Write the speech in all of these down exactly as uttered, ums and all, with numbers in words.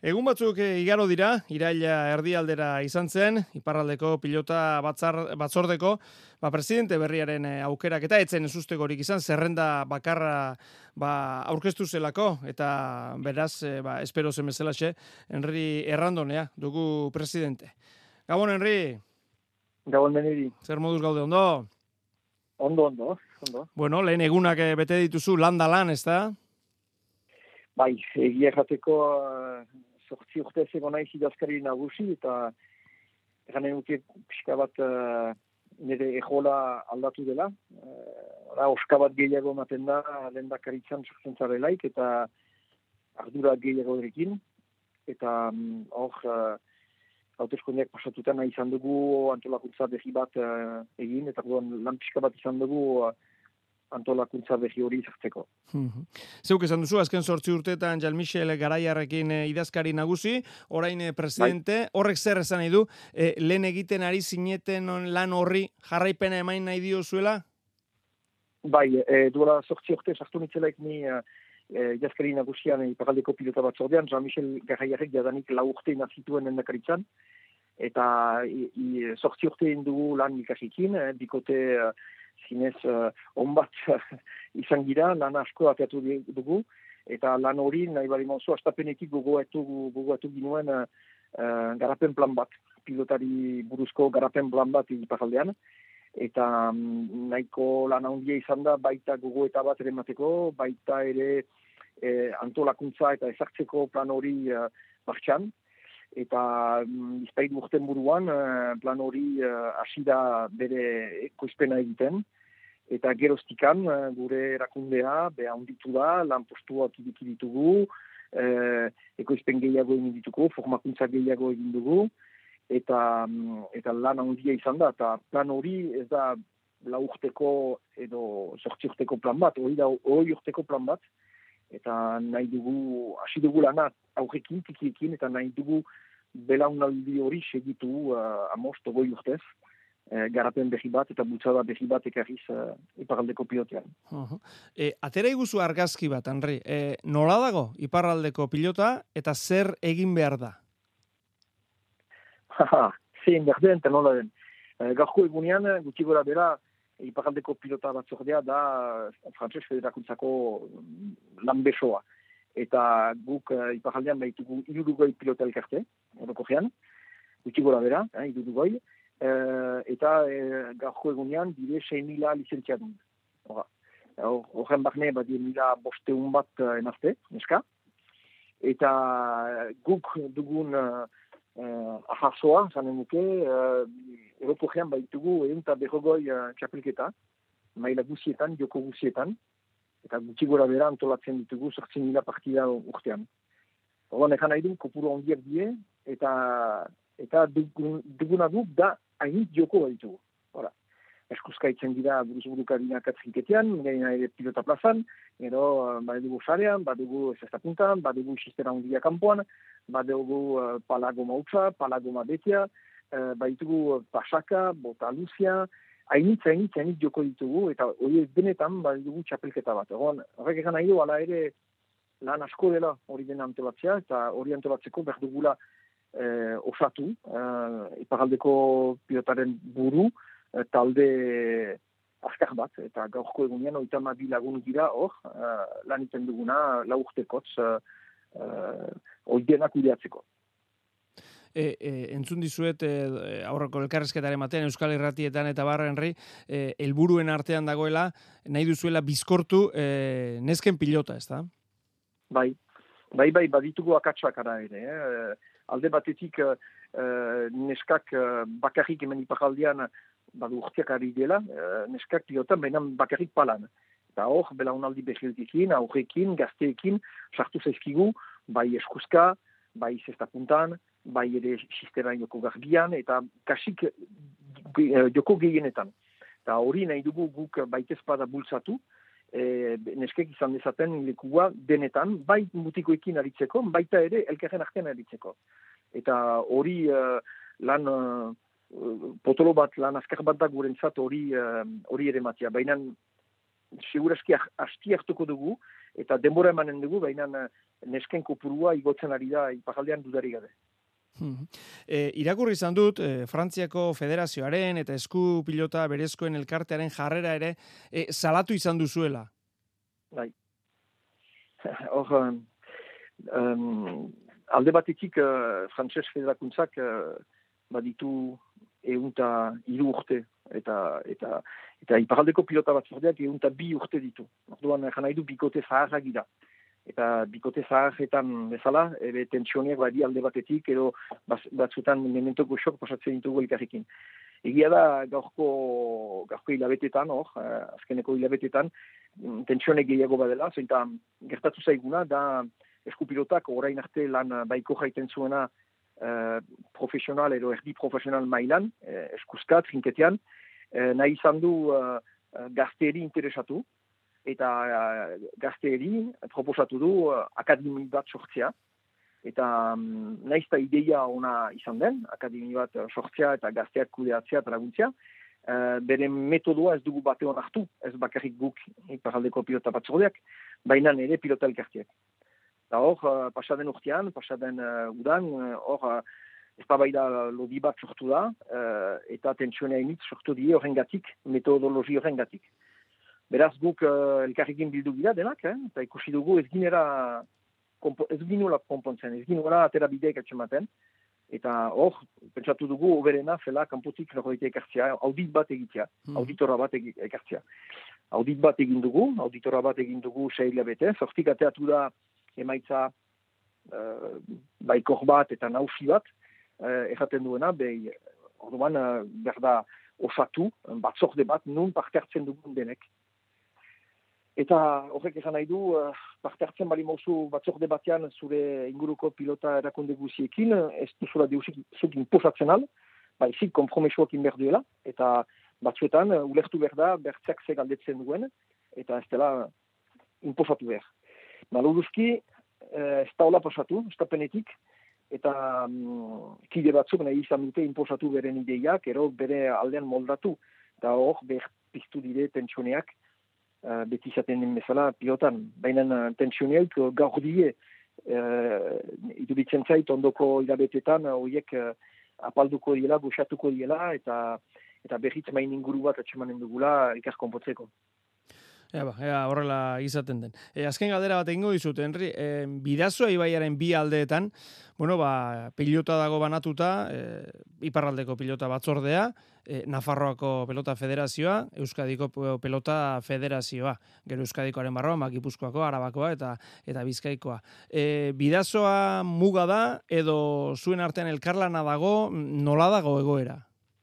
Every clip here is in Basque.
Egun batzuk igaro dira, iraila erdialdera izan zen, iparraldeko pilota batzar, batzordeko, ba, presidente berriaren aukerak eta etzen ezustekorik izan, zerrenda bakarra ba, aurkeztu zelako, eta beraz, ba, espero zen bezalaxe, Henri Errandonea dugu presidente. Gabon, Henri. Gabon, Benedi. Zer moduz gaude, ondo? Ondo, ondo, ondo. Bueno, lehen egunak bete dituzu, landa lan, ez da? Bai, egia jateko sortzi urte egon naiz idazkari nagusi, eta eranen uke pixka bat uh, nire ejola aldatu dela. Uh, oska bat gehiago ematen da, lehendakaritzan sortzen zarelaik, eta ardura gehiago erekin. Eta hor, um, uh, hauteskundeak pasatutan nahi izan dugu antolakuntza behi bat uh, egin, eta lan pixka bat izan dugu uh, antolakuntza behi hori izartzeko. Zeuk esan duzu, azken sortzi urteetan Jean-Michel Garaiarrekin idazkari nagusi, orain presidente, bai. Horrek zer esan nahi du, e, lehen egiten ari zineten lan horri jarraipena emain nahi diozuela? Bai, e, duela sortzi urte sartu nitzelaik ni e, idazkari nagusian iparraldeko pilota batzordean, Jean-Michel Garaiarrek jadanik lau urte nazituen endakaritzan, eta i, i, sortzi urte indugu lan ikasikin, e, bikote e, zinez uh, onbat izan gira, lan asko ateatu dugu, eta lan hori nahi bali mauzu, astapenetik gogoetu, gogoetu ginuen uh, uh, garapen plan bat, pilotari buruzko garapen plan bat iparraldean, eta um, nahiko lan handia izan da, baita gogoeta bat ere mateko, baita ere eh, antolakuntza eta ezartzeko plan hori uh, martxan, eta um, izpaidu urten buruan uh, plan hori hasi uh, da bere ekoizpena egiten, eta geroztikan uh, gure erakundea beha honditu da, lan postuak idiki ditugu, uh, ekoizpen gehiago egin ditugu, formakuntza gehiago egin dugu, eta, um, eta lan handia izan da, eta plan hori ez da lau urteko edo sortzi urteko plan bat, hori da hori urteko plan bat, eta nahi dugu, hasi dugu lana aurrekin, tikiekin, eta nahi dugu belaunaldi hori segitu uh, amost ogoi urtez, uh, garapen behi bat eta bultzada behi bat ekarriz uh, iparraldeko pilotean. Uh-huh. E, atera iguzu argazki bat, Henri, e, nola dago iparraldeko pilota eta zer egin behar da? Haha, zein behar den, eta nola den. Uh, Gaurko egunean, gutxi gora bera, iparraldeko pilota batzordea da Frantses Federakuntzako lanbesoa. Eta guk uh, iparraldean baitugu irurugoi pilota elkarte, orokorrean, gutxi gora bera, eh, irurugoi, uh, eta uh, gaurko egunean dire sei mila lizentziadun. Horren barne bat dire mila bosteun bat uh, emazte, neska. Eta guk dugun uh, uh, ahazoa, zanen nuke, uh, orokorrean baitugu egun eta berrogoi uh, txapelketa, maila guzietan, joko guzietan, eta gutxi gora bera antolatzen ditugu sortzi mila partida urtean. Horren ekan nahi du, kopuru ondiak die, eta, eta dugun, duguna duk da hainit joko bat ditugu. Hora, eskuzkaitzen dira buruz-burukarina katzinketean, gaina ere pilota plazan, gero badugu sarean, badugu ezestapuntan, badugu sistera ondia kanpoan, badugu uh, palago mautza, palago mabetia, uh, badugu pasaka, bota luzia, hainitz, hainitz, hainitz joko ditugu, eta hori benetan badugu txapelketa bat. Horrek egan nahi du, ala ere lan asko dela hori dena antolatzea, eta hori antolatzeko behar dugula eh, osatu, eh, iparraldeko pilotaren buru, eh, talde azkar bat, eta gaurko egunean oita mabi lagun gira hor, eh, lan iten duguna lau urtekotz eh, eh, hori dena kudeatzeko. E, e, entzun dizuet e, aurreko elkarrezketaren batean Euskal Irratietan eta barra, Henri, e, helburuen artean dagoela, nahi duzuela bizkortu e, nesken pilota, ez da? Bai, bai, bai, baditugu akatsak ara ere. Eh? Alde batetik eh, neskak eh, bakarrik hemen iparaldean badu urtiak ari dela, eh, neskak pilotan baina bakarrik palan. Eta hor, belaunaldi behiltekin, aurrekin, gazteekin, sartu zaizkigu, bai eskuzka, bai zestapuntan, bai ere sistema joko garbian, eta kasik joko gehienetan. Eta hori nahi dugu guk baitezpada bultzatu, e, neskek izan dezaten lekua denetan, bai mutikoekin aritzeko, baita ere elkarren artean aritzeko. Eta hori uh, lan uh, potolo bat, lan azkar bat da gurentzat hori uh, hori ere matia. Baina segurazki hasti hartuko dugu, eta denbora emanen dugu, baina nesken kopurua igotzen ari da iparraldean dudari gabe. E, irakurri izan dut, e, Frantziako Federazioaren eta esku pilota berezkoen elkartearen jarrera ere e, salatu izan duzuela. Bai. Hor, um, alde batetik uh, Frantses Federakuntzak uh, baditu eunta hiru urte, eta eta eta iparraldeko pilota batzordeak eunta bi urte ditu. Orduan, jan nahi du bikote zaharrak dira. Eta bikote zaharretan bezala, ebe tentsioniak badi alde batetik, edo batzutan mementoko xok pasatzen ditugu elkarrekin. Egia da, gaurko, gaurko hilabetetan, hor, azkeneko hilabetetan, tentsionek gehiago badela, zointa gertatu zaiguna, da eskupilotak orain arte lan baiko jaiten zuena eh, profesional edo erdi profesional mailan, eh, eskuzkat, trinketean, eh, nahi izan du eh, gazteeri interesatu, eta uh, gazteeri proposatu du uh, akademi bat sortzea. Eta um, naizta ideia ona izan den, akademi bat sortzea eta gazteak kudeatzea eta laguntzea, uh, bere metodoa ez dugu bate onartu, ez bakarrik guk iparraldeko pilota batzordeak, baina ere pilota elkarteak. Eta hor, uh, pasaden urtean, pasaden uh, udan, hor, uh, ez baida lodi bat sortu da, uh, eta tentsionea initz sortu die horrengatik, metodologi horrengatik. Beraz guk uh, elkarrekin bildu gira denak, eh? Eta ikusi dugu ez ginera, ez ginula konpontzen, ez ginula atera bideak atxematen, eta hor, pentsatu dugu, oberena, zela, kanpotik norroite ekartzea, audit bat egitea, hmm. auditora bat ekartzea. Audit bat egin dugu, auditora bat egin dugu seila bete, zortik ateatu da emaitza uh, baikor bat eta nausi bat, uh, erraten duena, behi, orduan, uh, berda osatu, batzorde bat, nun parte hartzen dugun denek. Eta horrek esan nahi du, uh, parte hartzen bali mauzu batzorde batean zure inguruko pilota erakunde guziekin, ez duzula deusik zuk inposatzen al, baizik konpromesuak inber duela, eta batzuetan uh, ulertu behar da, bertzeak ze galdetzen duen, eta ez dela inposatu behar. Maluruzki, uh, ez da hola pasatu, ez da penetik, eta um, kide batzuk nahi izan dute inposatu beren ideiak, ero bere aldean moldatu, eta hor behar piztu dire tentsioneak, Uh, beti izaten den bezala pilotan, baina uh, tentsioneak uh, gaur die uh, iduritzen zait ondoko hilabetetan horiek uh, apalduko diela, goxatuko diela, eta eta berriz main inguru bat atxemanen dugula ikar konpotzeko. Ea ba, ea horrela izaten den. E, azken galdera bat egingo dizut, Henri, e, Bidasoa ibaiaren bi aldeetan, bueno, ba, pilota dago banatuta, e, iparraldeko pilota batzordea, e, Nafarroako pelota federazioa, Euskadiko pelota federazioa, gero Euskadikoaren barroa, Gipuzkoako, Arabakoa eta eta Bizkaikoa. E, Bidasoa muga da, edo zuen artean elkarlana dago, nola dago egoera?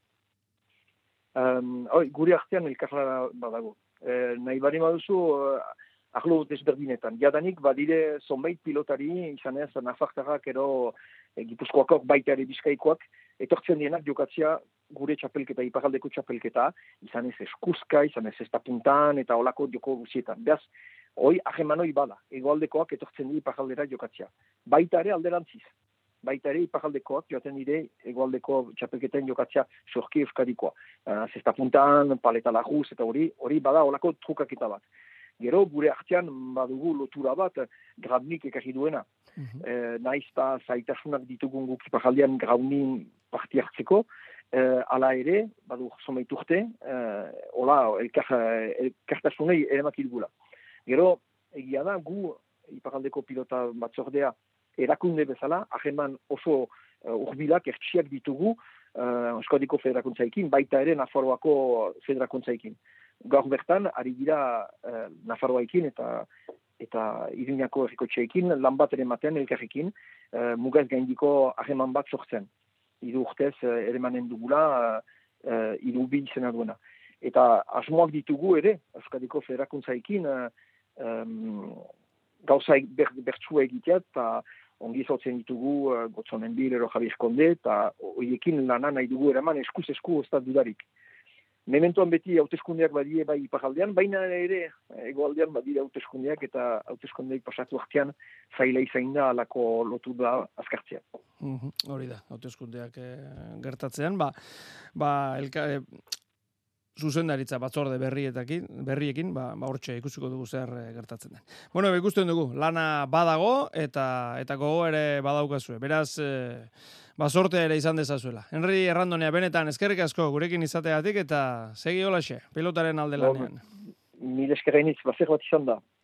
Um, oi, gure artean elkarlana badago. Eh, nahi bari baduzu uh, ahlo desberdinetan. Jadanik badire zonbait pilotari, izan ez, Nafartarrak ero eh, Gipuzkoakok baita ere Bizkaikoak, etortzen dienak jokatzea gure txapelketa, iparraldeko txapelketa, izan ez eskuzka, izan ez ez tapuntan eta olako joko guzietan. Beaz, hoi ahemanoi bada, egoaldekoak etortzen di iparraldera jokatzea. Baita ere alderantziz. Baita ere iparraldekoak joaten dire egoaldeko txapelketen jokatzea sorki euskadikoa. Uh, Zesta puntan, paleta laguz, eta hori hori bada olako trukaketa bat. Gero, gure artean badugu lotura bat grabnik ekarri duena. Uh-huh. Eh, naiz eta zaitasunak ditugun guk iparraldean graunin parti hartzeko, eh, ala ere, badu zomeit urte, eh, hola, elkar, elkartasunei ere makidugula. Gero, egia da, gu iparraldeko pilota batzordea erakunde bezala, aheman oso uh, urbilak ertsiak ditugu uh, Euskadiko federakuntzaikin, baita ere Nafarroako federakuntzaikin. Gaur bertan, ari dira uh, Nafarroaikin eta eta Iruñako herrikotxeekin, lan bat ere maten elkarrekin, uh, mugaz gaindiko aheman bat sortzen. Hiru urtez uh, ere manen dugula, uh, hiru bi izena duena. Eta asmoak ditugu ere, Euskadiko federakuntzaikin, uh, um, gauza ber, bertsua egitea, eta ongi zautzen ditugu uh, Gotzonen Bil, ero Javier Konde, eta horiekin lana nahi dugu eraman eskuz-esku ostat dudarik. Mementoan beti hauteskundeak badie bai iparraldean, baina ere egoaldean badire hauteskundeak eta hauteskundeak pasatu artean zaila izain da alako lotu da azkartzea. Hori da, hauteskundeak eh, gertatzean, ba, ba elka, eh, zuzendaritza batzorde berrietakin, berriekin, ba, ba hortxe ikusiko dugu zer gertatzen den. Bueno, ikusten dugu, lana badago eta eta gogo ere badaukazue. Beraz, e, ba sortea ere izan dezazuela. Henri Errandonea, benetan, eskerrik asko gurekin izateagatik eta segi holaxe, pilotaren alde lanean. Mil eskerrenitz, bazer bat izan da.